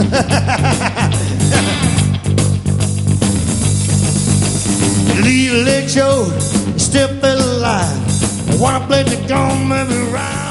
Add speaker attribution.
Speaker 1: Leave a late show, step alive. I wanna play the gone maybe right.